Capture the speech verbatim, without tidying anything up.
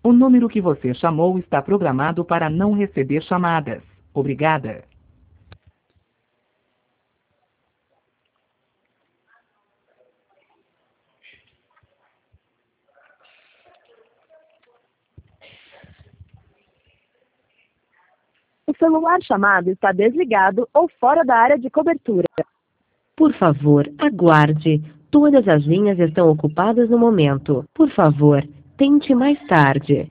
O número que você chamou está programado para não receber chamadas. Obrigada. O celular chamado está desligado ou fora da área de cobertura. Por favor, aguarde. Todas as linhas estão ocupadas no momento. Por favor, tente mais tarde.